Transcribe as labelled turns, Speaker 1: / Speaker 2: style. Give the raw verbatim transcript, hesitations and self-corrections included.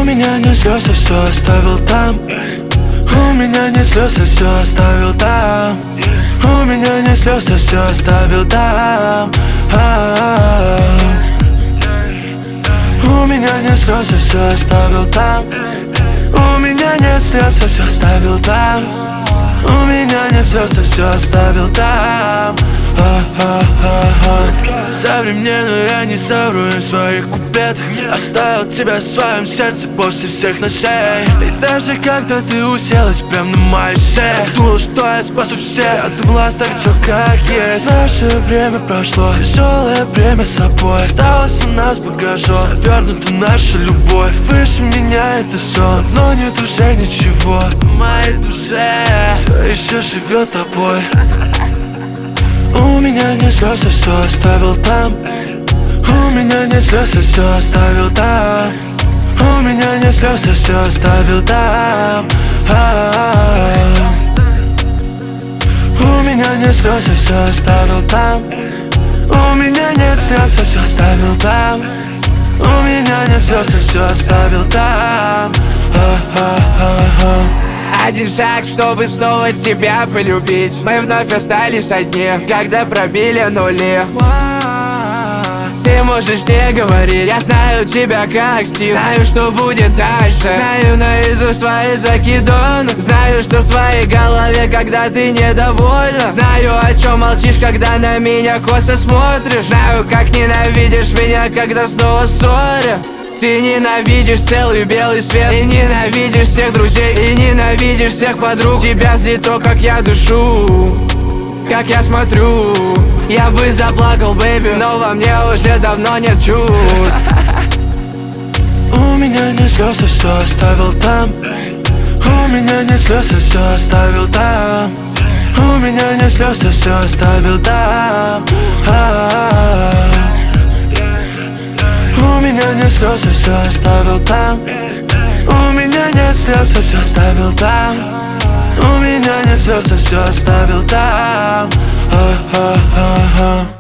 Speaker 1: меня не слез, а все оставил там. У меня не слез, а все оставил там. У меня не слез, а все оставил там. У меня не слез, а все оставил там. У меня не слез, а все оставил там. У меня не слез, а все оставил там. Современную я не совру в своих куплетах. Оставил тебя в своем сердце после всех ночей. И даже когда ты уселась прям на моей шее, думал, что я спасу всех, я думал оставить все как есть. Наше время прошло, тяжелое время с собой. Осталось у нас багажом, завернута наша любовь. Выше меня это сон, но нет уже ничего. В моей душе все еще живет тобой. У меня не слез, а все оставил там. У меня не слез, а все оставил там. У меня не слез, а все оставил там. У меня не слез, а все оставил там. У меня не слез, а все оставил там. У меня не слез, а все оставил там.
Speaker 2: Один шаг, чтобы снова тебя полюбить. Мы вновь остались одни, когда пробили нули. Ты можешь не говорить, я знаю тебя как Стив. Знаю, что будет дальше, знаю наизусть твои закидоны. Знаю, что в твоей голове, когда ты недовольна. Знаю, о чем молчишь, когда на меня косо смотришь. Знаю, как ненавидишь меня, когда снова ссоря. Ты ненавидишь целый белый свет, и ненавидишь всех друзей, и ненавидишь всех подруг. Тебя злит то, как я дышу, как я смотрю. Я бы заплакал, бэйби, но во мне уже давно нет чувств.
Speaker 1: У меня не слез, а все оставил там. У меня не слез, а все оставил там. У меня не слез, а все оставил там. У меня не слез, а все оставил там. У меня не слез, а все оставил там. У меня не слез, а все оставил там.